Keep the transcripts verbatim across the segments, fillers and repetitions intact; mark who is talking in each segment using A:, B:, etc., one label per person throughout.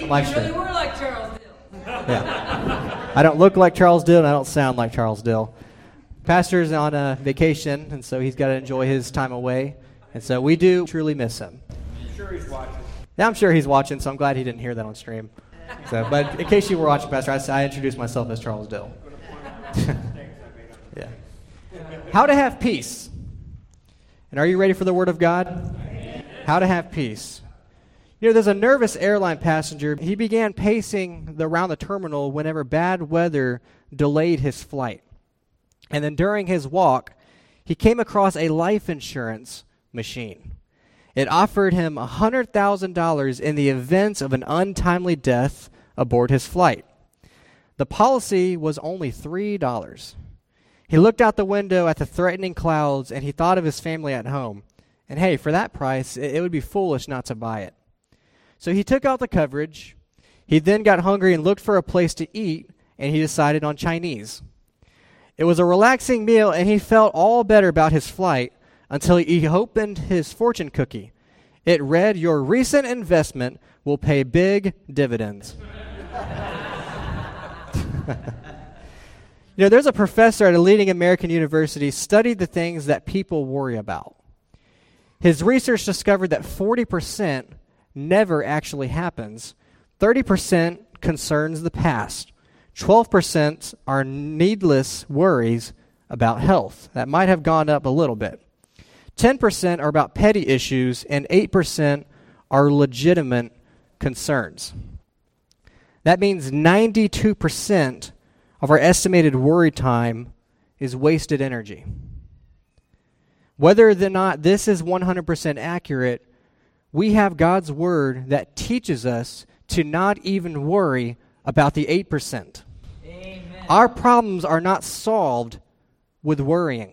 A: live
B: You
A: stream.
B: really were like Charles Dill.
A: Yeah. I don't look like Charles Dill, and I don't sound like Charles Dill. Pastor's on a vacation, and so he's got to enjoy his time away. And so we do truly miss him.
C: I'm sure he's watching.
A: Yeah, I'm sure he's watching, so I'm glad he didn't hear that on stream. So, but in case you were watching, Pastor, I, I introduced myself as Charles Dill. Yeah. How to have peace. And are you ready for the Word of God? How to have peace. You know, there's a nervous airline passenger. He began pacing the, around the terminal whenever bad weather delayed his flight. And then during his walk, he came across a life insurance machine. It offered him one hundred thousand dollars in the event of an untimely death aboard his flight. The policy was only three dollars. He looked out the window at the threatening clouds, and he thought of his family at home. And hey, for that price, it, it would be foolish not to buy it. So he took out the coverage. He then got hungry and looked for a place to eat, and he decided on Chinese. It was a relaxing meal, and he felt all better about his flight until he opened his fortune cookie. It read, "Your recent investment will pay big dividends." You know, there's a professor at a leading American university studied the things that people worry about. His research discovered that forty percent never actually happens, thirty percent concerns the past, twelve percent are needless worries about health. That might have gone up a little bit. ten percent are about petty issues, and eight percent are legitimate concerns. That means ninety-two percent of our estimated worry time is wasted energy. Whether or not this is one hundred percent accurate, we have God's word that teaches us to not even worry about the eight percent.
B: Amen.
A: Our problems are not solved with worrying.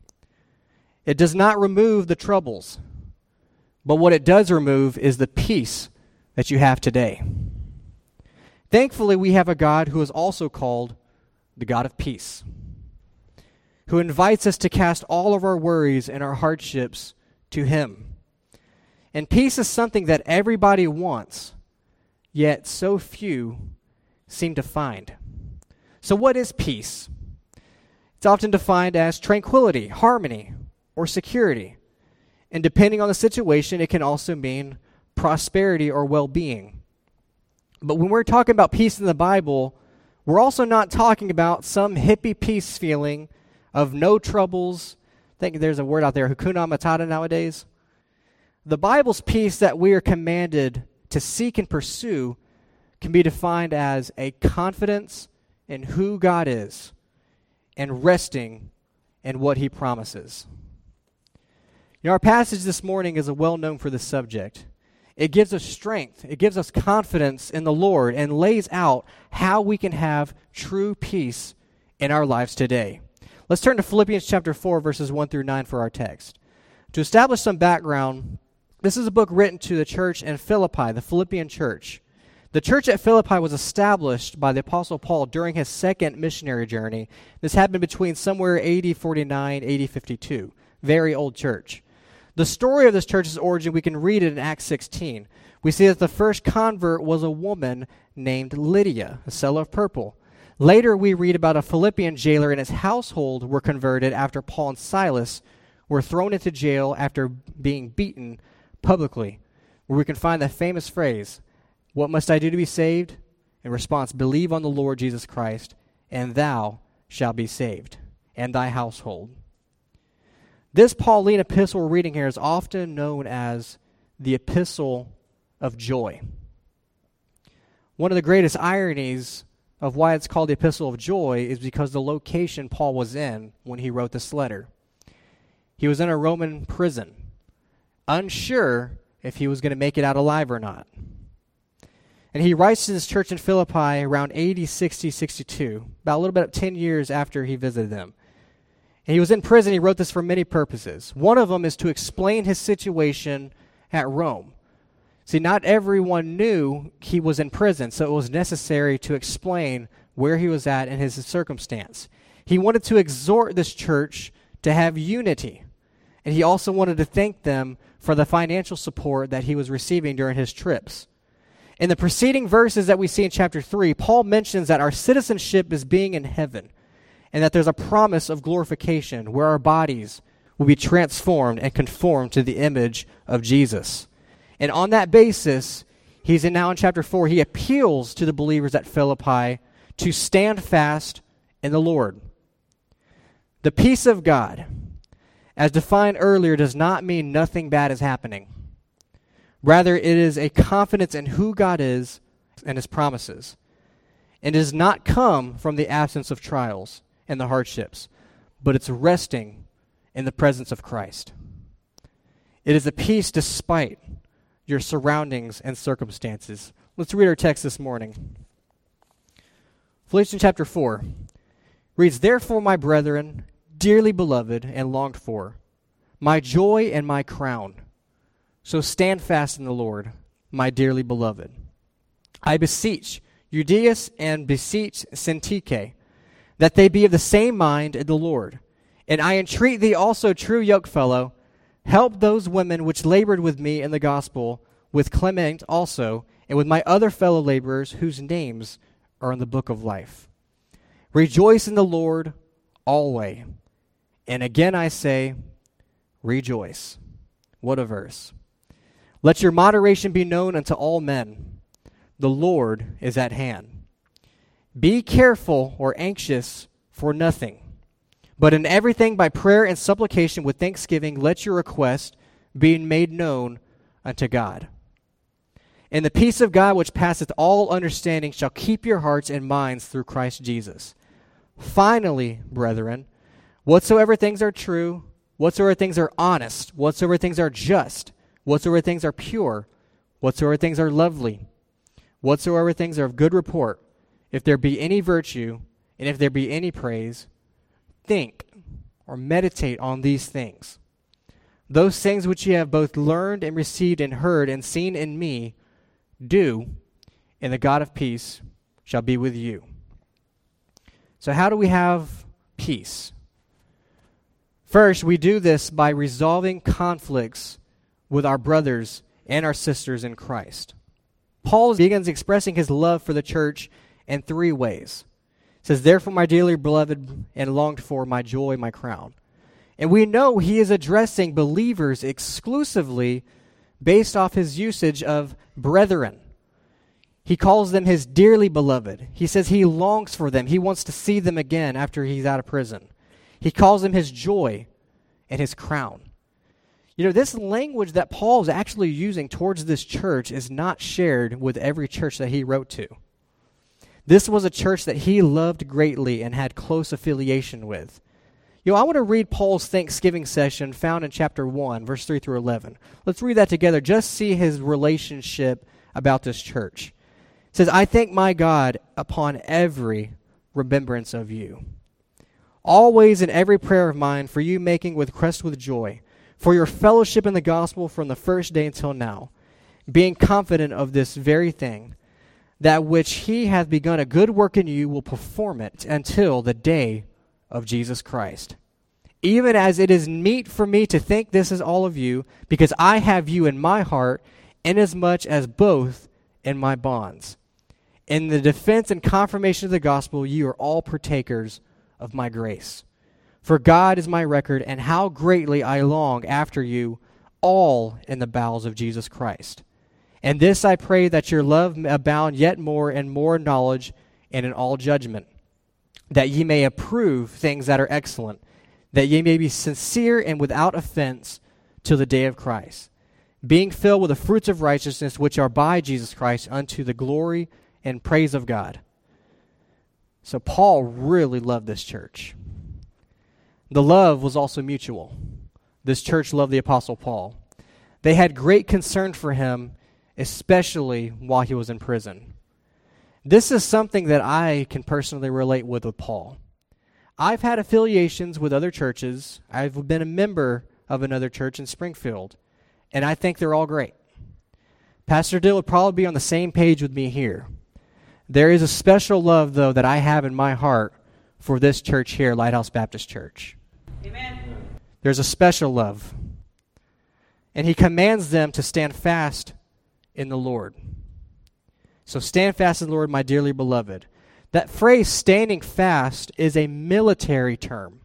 A: It does not remove the troubles, but what it does remove is the peace that you have today. Thankfully, we have a God who is also called the God of peace, who invites us to cast all of our worries and our hardships to Him. And peace is something that everybody wants, yet so few seem to find. So what is peace? It's often defined as tranquility, harmony, or security. And depending on the situation, it can also mean prosperity or well-being. But when we're talking about peace in the Bible, we're also not talking about some hippie peace feeling of no troubles. I think there's a word out there, Hakuna Matata nowadays. The Bible's peace that we are commanded to seek and pursue can be defined as a confidence in who God is and resting in what He promises. You know, our passage this morning is a well-known for this subject. It gives us strength. It gives us confidence in the Lord and lays out how we can have true peace in our lives today. Let's turn to Philippians chapter four, verses one through nine for our text. To establish some background, this is a book written to the church in Philippi, the Philippian church. The church at Philippi was established by the Apostle Paul during his second missionary journey. This happened between somewhere A D forty-nine, A D fifty-two. Very old church. The story of this church's origin, we can read it in Acts sixteen. We see that the first convert was a woman named Lydia, a seller of purple. Later, we read about a Philippian jailer and his household were converted after Paul and Silas were thrown into jail after being beaten publicly, where we can find the famous phrase, "What must I do to be saved?" In response, "Believe on the Lord Jesus Christ, and thou shalt be saved, and thy household." This Pauline epistle we're reading here is often known as the Epistle of Joy. One of the greatest ironies of why it's called the Epistle of Joy is because the location Paul was in when he wrote this letter. He was in a Roman prison, unsure if he was going to make it out alive or not. And he writes to this church in Philippi around A D sixty, sixty-two, about a little bit of ten years after he visited them. And he was in prison. He wrote this for many purposes. One of them is to explain his situation at Rome. See, not everyone knew he was in prison, so it was necessary to explain where he was at and his circumstance. He wanted to exhort this church to have unity, and he also wanted to thank them for the financial support that he was receiving during his trips. In the preceding verses that we see in chapter three, Paul mentions that our citizenship is being in heaven and that there's a promise of glorification where our bodies will be transformed and conformed to the image of Jesus. And on that basis, he's in now in chapter four, he appeals to the believers at Philippi to stand fast in the Lord. The peace of God, as defined earlier, does not mean nothing bad is happening. Rather, it is a confidence in who God is and his promises. It does not come from the absence of trials and the hardships, but it's resting in the presence of Christ. It is a peace despite your surroundings and circumstances. Let's read our text this morning. Philippians chapter four reads, "Therefore, my brethren, dearly beloved and longed for, my joy and my crown, so stand fast in the Lord, my dearly beloved. I beseech Euodias and beseech Syntyche, that they be of the same mind in the Lord. And I entreat thee also, true yokefellow, help those women which labored with me in the gospel, with Clement also, and with my other fellow laborers whose names are in the book of life. Rejoice in the Lord always. And again I say, rejoice." What a verse. "Let your moderation be known unto all men. The Lord is at hand. Be careful or anxious for nothing, but in everything by prayer and supplication with thanksgiving, let your request be made known unto God. And the peace of God which passeth all understanding shall keep your hearts and minds through Christ Jesus. Finally, brethren, whatsoever things are true, whatsoever things are honest, whatsoever things are just, whatsoever things are pure, whatsoever things are lovely, whatsoever things are of good report, if there be any virtue, and if there be any praise, think or meditate on these things. Those things which ye have both learned and received and heard and seen in me, do, and the God of peace shall be with you." So how do we have peace? First, we do this by resolving conflicts with our brothers and our sisters in Christ. Paul begins expressing his love for the church in three ways. He says, "Therefore, my dearly beloved and longed for, my joy, my crown." And we know he is addressing believers exclusively based off his usage of brethren. He calls them his dearly beloved. He says he longs for them. He wants to see them again after he's out of prison. He calls them his joy and his crown. You know, this language that Paul is actually using towards this church is not shared with every church that he wrote to. This was a church that he loved greatly and had close affiliation with. You know, I want to read Paul's Thanksgiving session found in chapter one, verse three through eleven. Let's read that together, just see his relationship about this church. It says, "I thank my God upon every remembrance of you, always in every prayer of mine, for you making with crest with joy, for your fellowship in the gospel from the first day until now, being confident of this very thing, that which he hath begun a good work in you will perform it until the day of Jesus Christ. Even as it is meet for me to think this is all of you, because I have you in my heart, inasmuch as both in my bonds. In the defense and confirmation of the gospel, you are all partakers of my grace. For God is my record, and how greatly I long after you, all in the bowels of Jesus Christ. And this I pray, that your love abound yet more and more in knowledge and in all judgment, that ye may approve things that are excellent, that ye may be sincere and without offense till the day of Christ, being filled with the fruits of righteousness which are by Jesus Christ unto the glory and praise of God." So Paul really loved this church. The love was also mutual. This church loved the Apostle Paul. They had great concern for him, especially while he was in prison. This is something that I can personally relate with with Paul. I've had affiliations with other churches. I've been a member of another church in Springfield, and I think they're all great. Pastor Dill would probably be on the same page with me here. There is a special love, though, that I have in my heart for this church here, Lighthouse Baptist Church.
B: Amen.
A: There's a special love. And he commands them to stand fast in the Lord. So stand fast in the Lord, my dearly beloved. That phrase, standing fast, is a military term.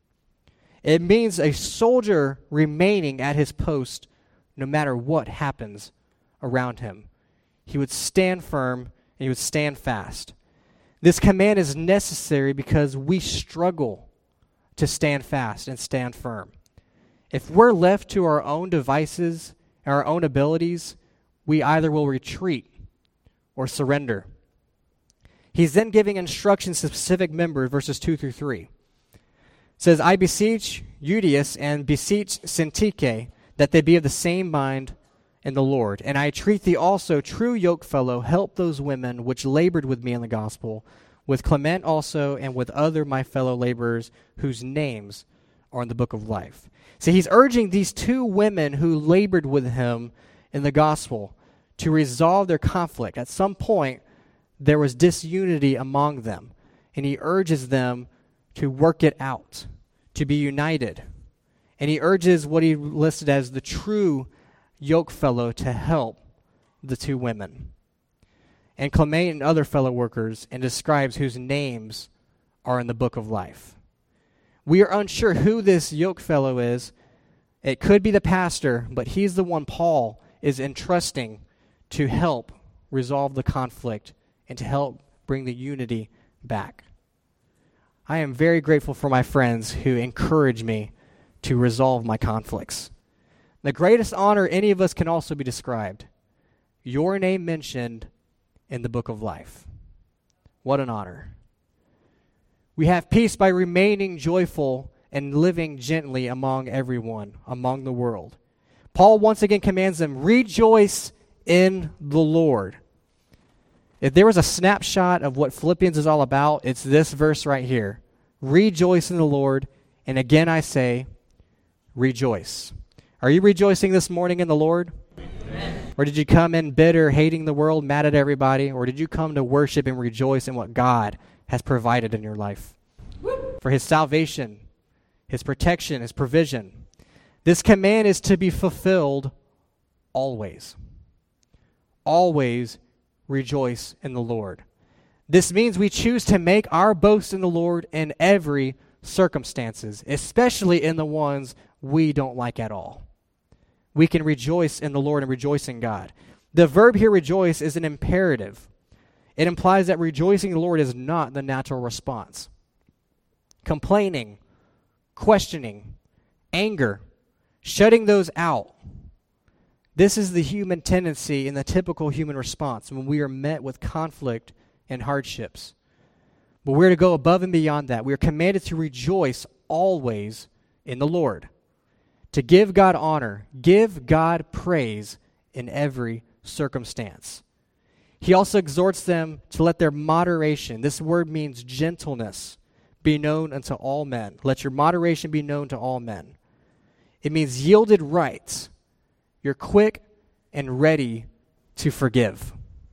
A: It means a soldier remaining at his post no matter what happens around him. He would stand firm and he would stand fast. This command is necessary because we struggle to stand fast and stand firm. If we're left to our own devices and our own abilities, we either will retreat or surrender. He's then giving instructions to specific members, verses two through three. It says, I beseech Euodias and beseech Syntyche that they be of the same mind in the Lord. And I entreat thee also, true yokefellow, help those women which labored with me in the gospel, with Clement also, and with other my fellow laborers, whose names are in the book of life. See, he's urging these two women who labored with him in the gospel to resolve their conflict. At some point, there was disunity among them, and he urges them to work it out, to be united. And he urges what he listed as the true yokefellow to help the two women. And Clement and other fellow workers, and describes whose names are in the book of life. We are unsure who this yokefellow is. It could be the pastor, but he's the one Paul is entrusting to help resolve the conflict and to help bring the unity back. I am very grateful for my friends who encourage me to resolve my conflicts. The greatest honor any of us can also be described. Your name mentioned in the book of life. What an honor. We have peace by remaining joyful and living gently among everyone, among the world. Paul once again commands them, rejoice in the Lord. If there was a snapshot of what Philippians is all about, it's this verse right here. Rejoice in the Lord, and again I say, rejoice. Are you rejoicing this morning in the Lord? Amen. Or did you come in bitter, hating the world, mad at everybody? Or did you come to worship and rejoice in what God has provided in your life? Woo. For his salvation, his protection, his provision. This command is to be fulfilled always. Always rejoice in the Lord. This means we choose to make our boast in the Lord in every circumstances, especially in the ones we don't like at all. We can rejoice in the Lord and rejoice in God. The verb here, rejoice, is an imperative. It implies that rejoicing in the Lord is not the natural response. Complaining, questioning, anger, shutting those out. This is the human tendency and the typical human response when we are met with conflict and hardships. But we're to go above and beyond that. We are commanded to rejoice always in the Lord, to give God honor, give God praise in every circumstance. He also exhorts them to let their moderation, this word means gentleness, be known unto all men. Let your moderation be known to all men. It means yielded rights. You're quick and ready to forgive.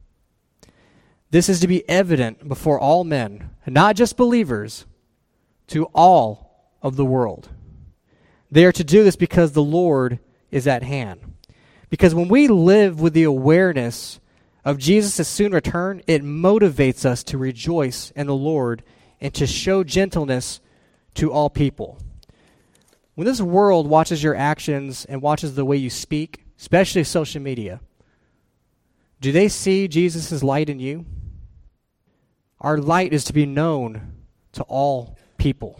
A: This is to be evident before all men, not just believers, to all of the world. They are to do this because the Lord is at hand. Because when we live with the awareness of Jesus' soon return, it motivates us to rejoice in the Lord and to show gentleness to all people. When this world watches your actions and watches the way you speak, especially social media, do they see Jesus' light in you? Our light is to be known to all people.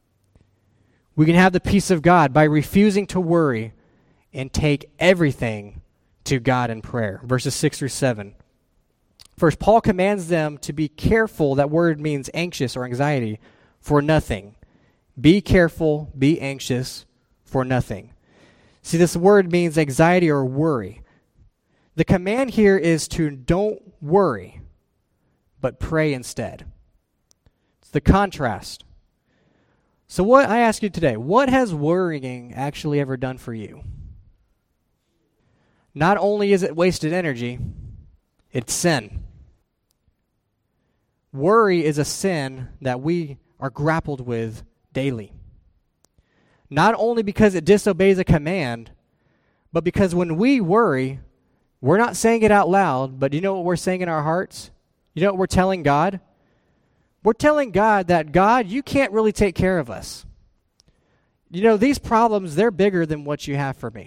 A: We can have the peace of God by refusing to worry and take everything to God in prayer. Verses six through seven. First, Paul commands them to be careful. That word means anxious or anxiety for nothing. Be careful, be anxious for nothing. See, this word means anxiety or worry. The command here is to don't worry, but pray instead. It's the contrast. So what I ask you today, what has worrying actually ever done for you? Not only is it wasted energy, it's sin. Worry is a sin that we are grappled with daily. Not only because it disobeys a command, but because when we worry, We're not saying it out loud, but you know what we're saying in our hearts? You know what we're telling God? We're telling God that, God, you can't really take care of us. You know, these problems, they're bigger than what you have for me.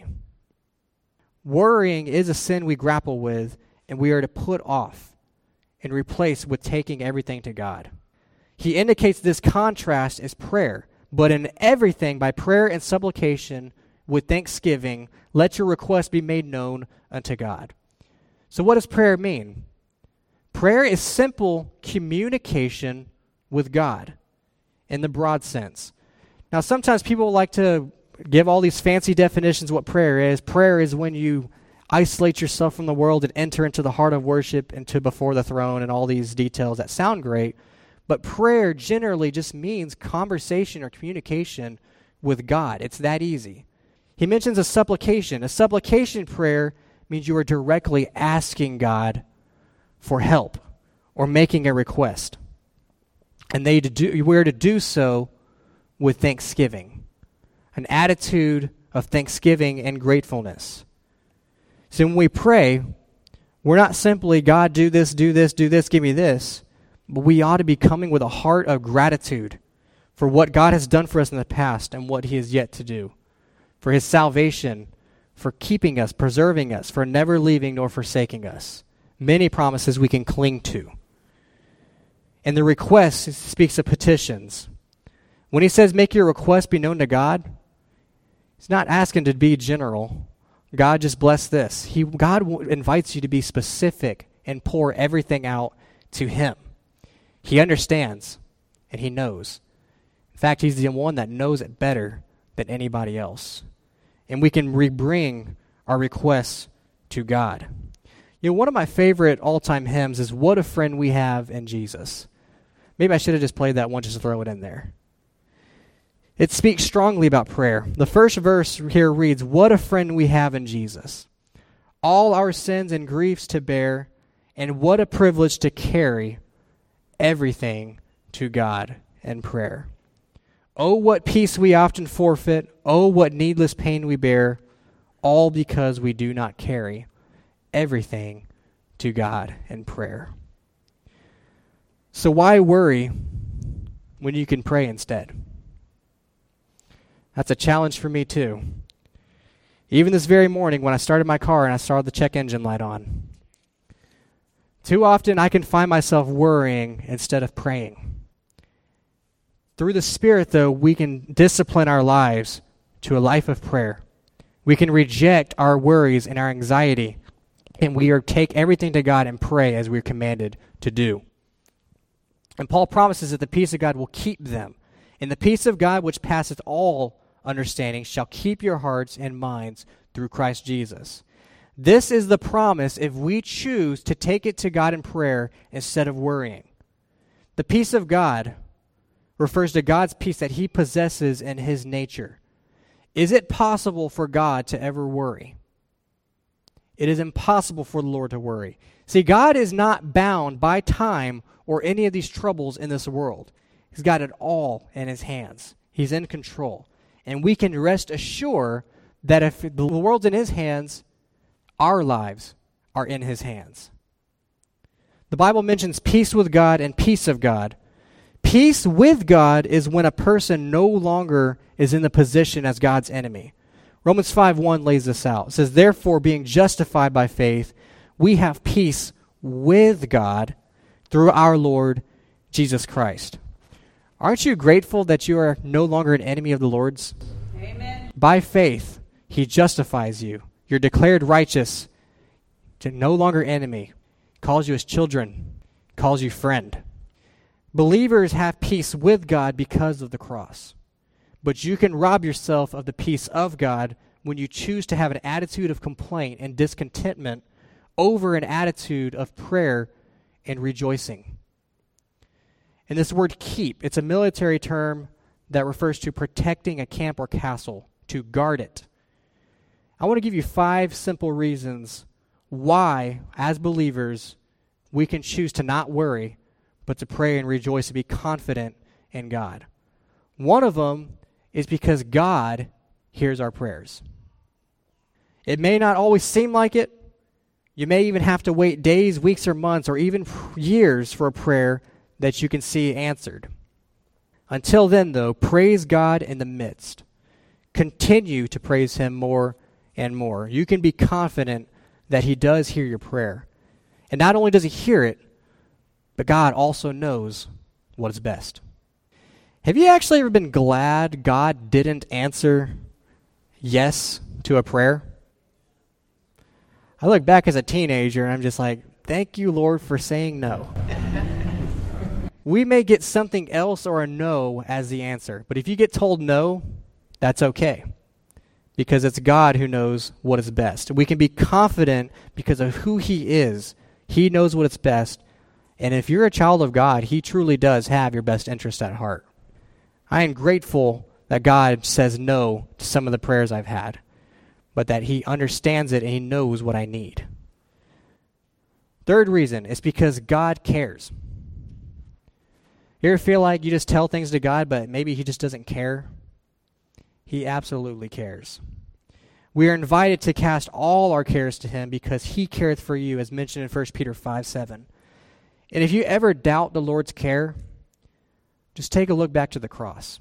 A: Worrying is a sin we grapple with, and we are to put off and replace with taking everything to God. He indicates this contrast as prayer, but in everything by prayer and supplication with thanksgiving, let your requests be made known unto God. So what does prayer mean? Prayer is simple communication with God in the broad sense. Now, sometimes people like to give all these fancy definitions of what prayer is. Prayer is when you isolate yourself from the world and enter into the heart of worship, into before the throne, and all these details that sound great. But prayer generally just means conversation or communication with God. It's that easy. He mentions a supplication. A supplication prayer means you are directly asking God for help or making a request. And they to do, we're to do so with thanksgiving, an attitude of thanksgiving and gratefulness. So when we pray, we're not simply, God, do this, do this, do this, give me this, but we ought to be coming with a heart of gratitude for what God has done for us in the past and what he is yet to do, for his salvation, for keeping us, preserving us, for never leaving nor forsaking us. Many promises we can cling to. And the request speaks of petitions. When he says, make your request be known to God, he's not asking to be general. God, just bless this. He, God invites you to be specific and pour everything out to him. He understands and he knows. In fact, he's the one that knows it better than anybody else. And we can rebring our requests to God. You know, one of my favorite all-time hymns is What a Friend We Have in Jesus. Maybe I should have just played that one just to throw it in there. It speaks strongly about prayer. The first verse here reads, what a friend we have in Jesus. All our sins and griefs to bear, and what a privilege to carry everything to God in prayer. Oh, what peace we often forfeit. Oh, what needless pain we bear, all because we do not carry everything to God in prayer. So why worry when you can pray instead? That's a challenge for me too. Even this very morning when I started my car and I saw the check engine light on. Too often I can find myself worrying instead of praying. Through the Spirit, though, we can discipline our lives to a life of prayer. We can reject our worries and our anxiety, and we are take everything to God and pray as we're commanded to do. And Paul promises that the peace of God will keep them. And the peace of God, which passeth all understanding, shall keep your hearts and minds through Christ Jesus. This is the promise if we choose to take it to God in prayer instead of worrying. The peace of God refers to God's peace that he possesses in his nature. Is it possible for God to ever worry? It is impossible for the Lord to worry. See, God is not bound by time or any of these troubles in this world. He's got it all in his hands. He's in control. And we can rest assured that if the world's in his hands, our lives are in his hands. The Bible mentions peace with God and peace of God. Peace with God is when a person no longer is in the position as God's enemy. Romans five one lays this out. It says, therefore, being justified by faith, we have peace with God through our Lord Jesus Christ. Aren't you grateful that you are no longer an enemy of the Lord's? Amen. By faith, he justifies you. You're declared righteous, to no longer enemy. Calls you his children, calls you friend. Believers have peace with God because of the cross. But you can rob yourself of the peace of God when you choose to have an attitude of complaint and discontentment over an attitude of prayer and rejoicing. And this word keep, it's a military term that refers to protecting a camp or castle, to guard it. I want to give you five simple reasons why, as believers, we can choose to not worry, but to pray and rejoice and be confident in God. One of them is because God hears our prayers. It may not always seem like it, You may even have to wait days, weeks, or months, or even years for a prayer that you can see answered. Until then, though, praise God in the midst. Continue to praise Him more and more. You can be confident that He does hear your prayer. And not only does He hear it, but God also knows what is best. Have you actually ever been glad God didn't answer yes to a prayer? I look back as a teenager and I'm just like, thank you, Lord, for saying no. We may get something else or a no as the answer, but if you get told no, that's okay, because it's God who knows what is best. We can be confident because of who He is. He knows what is best, and if you're a child of God, He truly does have your best interest at heart. I am grateful that God says no to some of the prayers I've had, but that He understands it and He knows what I need. Third reason is because God cares. You ever feel like you just tell things to God, but maybe He just doesn't care? He absolutely cares. We are invited to cast all our cares to Him because He careth for you, as mentioned in First Peter five seven. And if you ever doubt the Lord's care, just take a look back to the cross.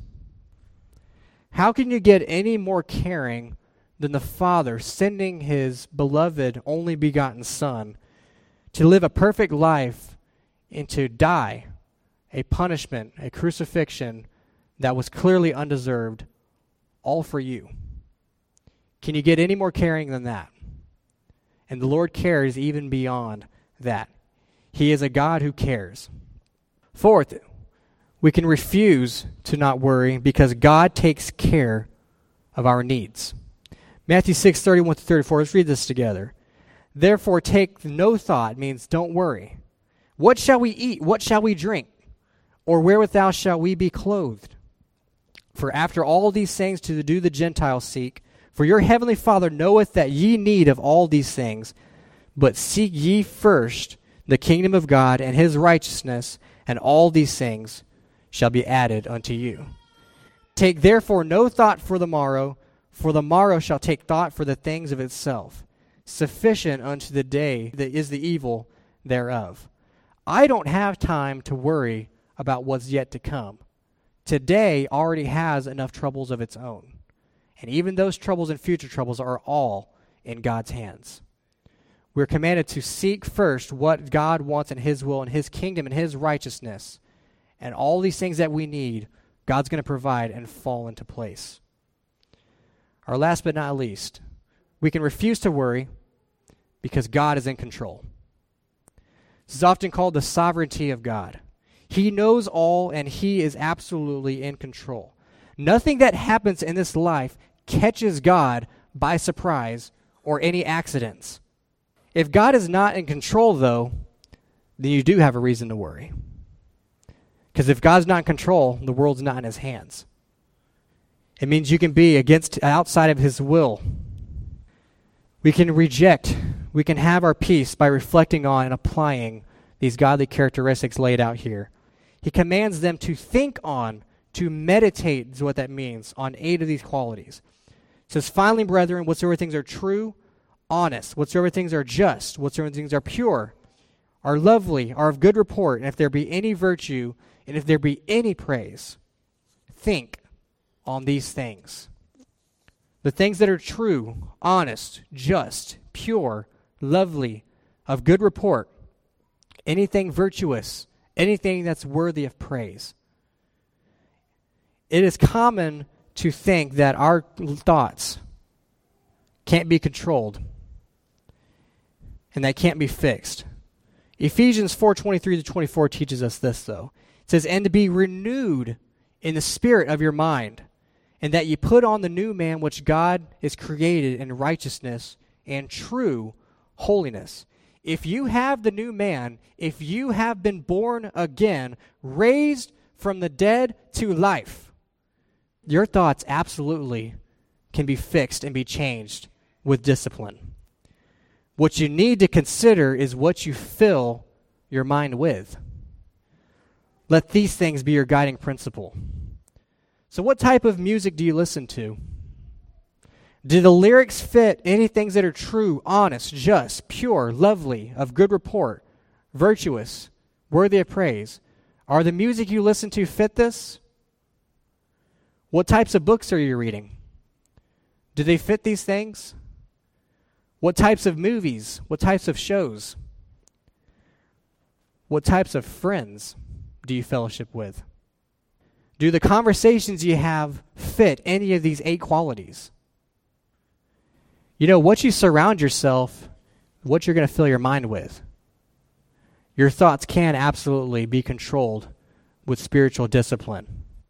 A: How can you get any more caring than the Father sending His beloved, only begotten Son to live a perfect life and to die a punishment, a crucifixion that was clearly undeserved, all for you? Can you get any more caring than that? And the Lord cares even beyond that. He is a God who cares. Fourth, we can refuse to not worry because God takes care of our needs. Matthew six thirty-one to thirty-four, let's read this together. Therefore take no thought, means don't worry. What shall we eat? What shall we drink? Or wherewithal shall we be clothed? For after all these things to do the Gentiles seek, for your heavenly Father knoweth that ye need of all these things. But seek ye first the kingdom of God and His righteousness, and all these things shall be added unto you. Take therefore no thought for the morrow, for the morrow shall take thought for the things of itself. Sufficient unto the day that is the evil thereof. I don't have time to worry about what's yet to come. Today already has enough troubles of its own. And even those troubles and future troubles are all in God's hands. We're commanded to seek first what God wants in His will and His kingdom and His righteousness. And all these things that we need, God's going to provide and fall into place. Our last but not least, we can refuse to worry because God is in control. This is often called the sovereignty of God. He knows all and He is absolutely in control. Nothing that happens in this life catches God by surprise or any accidents. If God is not in control, though, then you do have a reason to worry. Because if God's not in control, the world's not in His hands. It means you can be against, outside of His will. We can reject, we can have our peace by reflecting on and applying these godly characteristics laid out here. He commands them to think on, to meditate is what that means, on eight of these qualities. It says, finally, brethren, whatsoever things are true, honest, whatsoever things are just, whatsoever things are pure, are lovely, are of good report, and if there be any virtue, and if there be any praise, think on these things. The things that are true, honest, just, pure, lovely, of good report, anything virtuous, anything that's worthy of praise. It is common to think that our thoughts can't be controlled and that can't be fixed. Ephesians four twenty-three to twenty-four teaches us this, though. It says, and to be renewed in the spirit of your mind, and that ye put on the new man which God is created in righteousness and true holiness. If you have the new man, if you have been born again, raised from the dead to life, your thoughts absolutely can be fixed and be changed with discipline. What you need to consider is what you fill your mind with. Let these things be your guiding principle. So what type of music do you listen to? Do the lyrics fit any things that are true, honest, just, pure, lovely, of good report, virtuous, worthy of praise? Are the music you listen to fit this? What types of books are you reading? Do they fit these things? What types of movies? What types of shows? What types of friends do you fellowship with? Do the conversations you have fit any of these eight qualities? You know, what you surround yourself, what you're going to fill your mind with. Your thoughts can absolutely be controlled with spiritual discipline.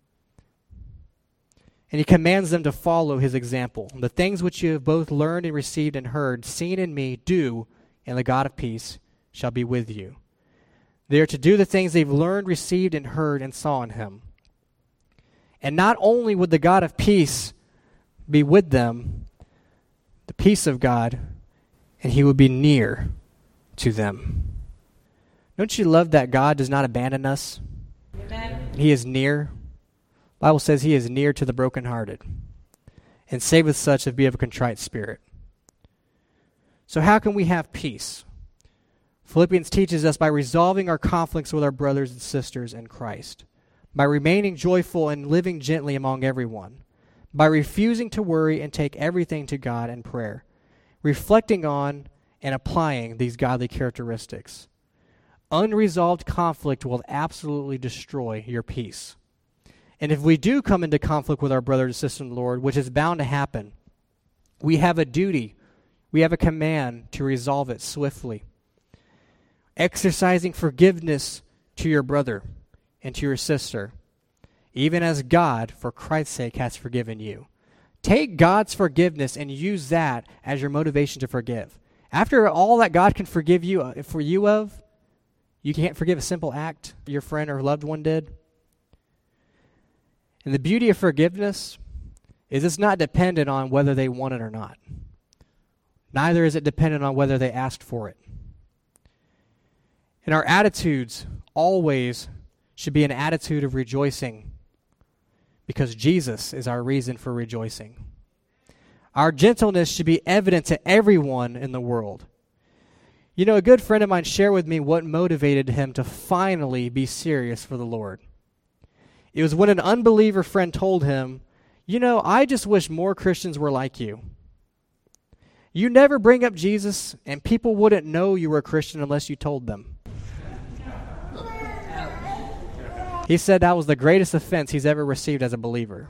A: And he commands them to follow his example. The things which you have both learned and received and heard, seen in me, do, and the God of peace shall be with you. They are to do the things they've learned, received, and heard and saw in him. And not only would the God of peace be with them, the peace of God, and he would be near to them. Don't you love that God does not abandon us? Amen. He is near. The Bible says he is near to the brokenhearted and saveth such as be of a contrite spirit. So how can we have peace? Philippians teaches us by resolving our conflicts with our brothers and sisters in Christ, by remaining joyful and living gently among everyone, by refusing to worry and take everything to God in prayer, reflecting on and applying these godly characteristics. Unresolved conflict will absolutely destroy your peace. And if we do come into conflict with our brothers and sisters in the Lord, which is bound to happen, we have a duty, we have a command to resolve it swiftly. Exercising forgiveness to your brother and to your sister, even as God, for Christ's sake, has forgiven you. Take God's forgiveness and use that as your motivation to forgive. After all that God can forgive you uh, for you of, you can't forgive a simple act your friend or loved one did. And the beauty of forgiveness is it's not dependent on whether they want it or not. Neither is it dependent on whether they asked for it. And our attitudes always should be an attitude of rejoicing, because Jesus is our reason for rejoicing. Our gentleness should be evident to everyone in the world. You know, a good friend of mine shared with me what motivated him to finally be serious for the Lord. It was when an unbeliever friend told him, you know, I just wish more Christians were like you. You never bring up Jesus, and people wouldn't know you were a Christian unless you told them. He said that was the greatest offense he's ever received as a believer.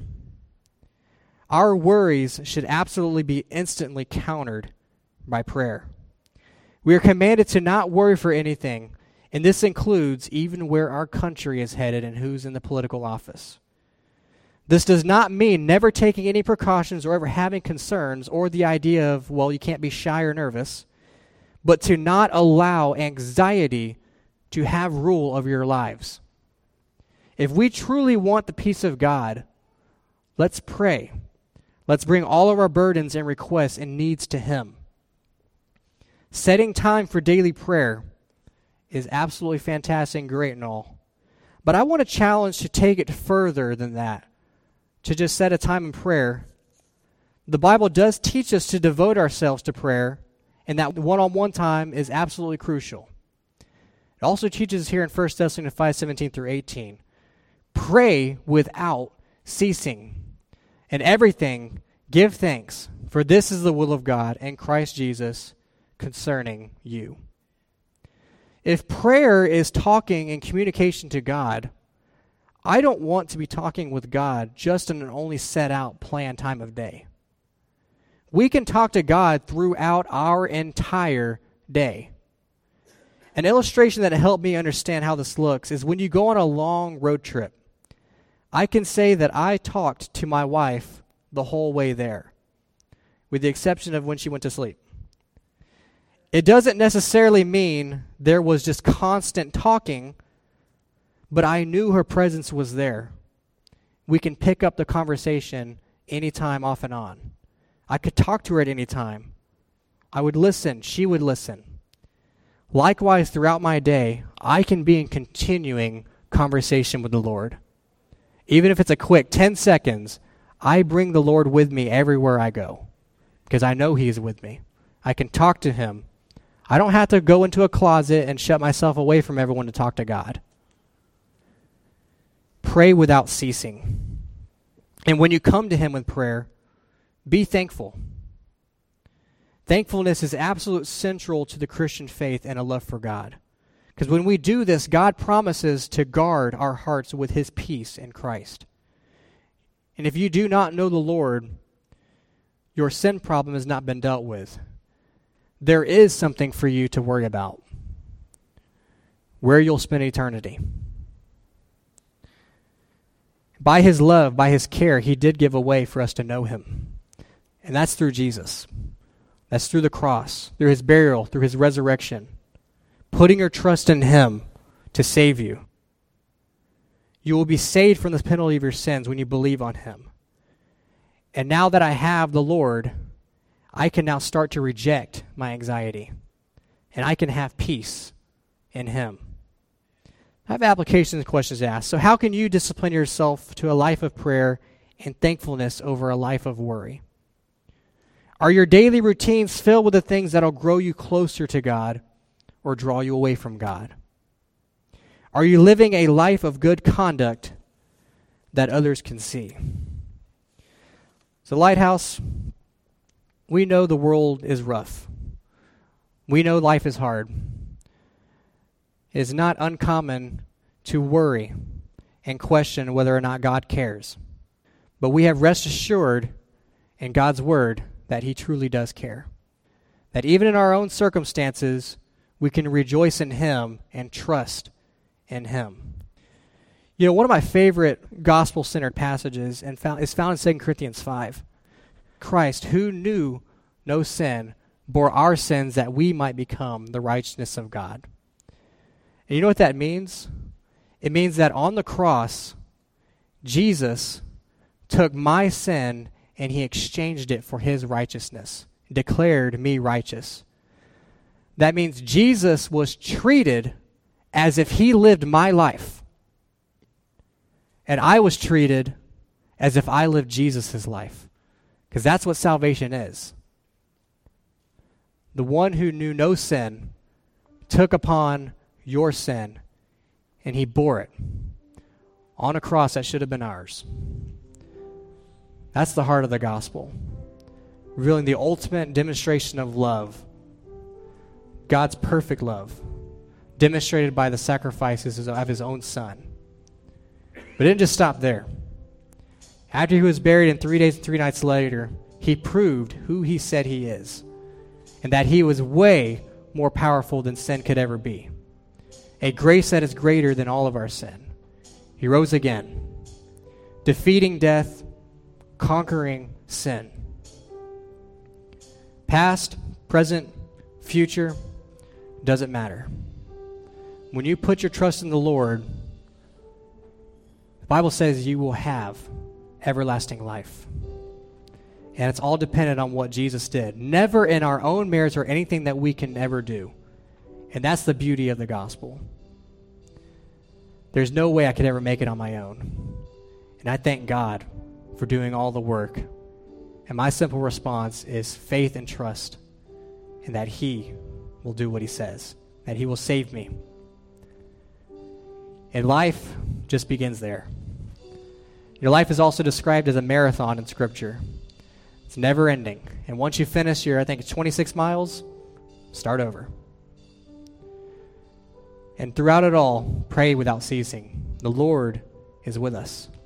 A: Our worries should absolutely be instantly countered by prayer. We are commanded to not worry for anything, and this includes even where our country is headed and who's in the political office. This does not mean never taking any precautions or ever having concerns or the idea of, well, you can't be shy or nervous, but to not allow anxiety to have rule over your lives. If we truly want the peace of God, let's pray. Let's bring all of our burdens and requests and needs to him. Setting time for daily prayer is absolutely fantastic and great and all. But I want to challenge to take it further than that, to just set a time in prayer. The Bible does teach us to devote ourselves to prayer, and that one-on-one time is absolutely crucial. It also teaches us here in First Thessalonians five seventeen through eighteen. Pray without ceasing. And everything, give thanks, for this is the will of God and Christ Jesus concerning you. If prayer is talking and communication to God, I don't want to be talking with God just in an only set out planned time of day. We can talk to God throughout our entire day. An illustration that helped me understand how this looks is when you go on a long road trip. I can say that I talked to my wife the whole way there, with the exception of when she went to sleep. It doesn't necessarily mean there was just constant talking, but I knew her presence was there. We can pick up the conversation anytime, off and on. I could talk to her at any time. I would listen. She would listen. Likewise, throughout my day, I can be in continuing conversation with the Lord. Even if it's a quick ten seconds, I bring the Lord with me everywhere I go. because I know he is with me. I can talk to him. I don't have to go into a closet and shut myself away from everyone to talk to God. Pray without ceasing. And when you come to him with prayer, be thankful. Thankfulness is absolute central to the Christian faith and a love for God. Because when we do this, God promises to guard our hearts with his peace in Christ. And if you do not know the Lord, your sin problem has not been dealt with. There is something for you to worry about. Where you'll spend eternity. By his love, by his care, he did give a way for us to know him. And that's through Jesus. That's through the cross, through his burial, through his resurrection. Putting your trust in him to save you. You will be saved from the penalty of your sins when you believe on him. And now that I have the Lord, I can now start to reject my anxiety. And I can have peace in him. I have applications and questions to ask. So how can you discipline yourself to a life of prayer and thankfulness over a life of worry? Are your daily routines filled with the things that will grow you closer to God or draw you away from God? Are you living a life of good conduct that others can see? So Lighthouse, we know the world is rough. We know life is hard. It is not uncommon to worry and question whether or not God cares. But we have rest assured in God's word that he truly does care. That even in our own circumstances, we can rejoice in him and trust in him. You know, one of my favorite gospel-centered passages and found, is found in Second Corinthians five. Christ, who knew no sin, bore our sins that we might become the righteousness of God. And you know what that means? It means that on the cross, Jesus took my sin and he exchanged it for his righteousness, declared me righteous. That means Jesus was treated as if he lived my life. And I was treated as if I lived Jesus' life. Because that's what salvation is. The one who knew no sin took upon your sin, and he bore it on a cross that should have been ours. That's the heart of the gospel, revealing the ultimate demonstration of love, God's perfect love, demonstrated by the sacrifices of his own son. But it didn't just stop there. After he was buried, and three days and three nights later, he proved who he said he is, and that he was way more powerful than sin could ever be. A grace that is greater than all of our sin. He rose again, defeating death, conquering sin. Past, present, future, doesn't matter. When you put your trust in the Lord, the Bible says you will have everlasting life. And it's all dependent on what Jesus did. Never in our own merits or anything that we can ever do. And that's the beauty of the gospel. There's no way I could ever make it on my own. And I thank God for doing all the work. And my simple response is faith and trust in that he will do what he says, that he will save me. And life just begins there. Your life is also described as a marathon in Scripture. It's never ending. And once you finish your, I think it's twenty-six miles, start over. And throughout it all, pray without ceasing. The Lord is with us.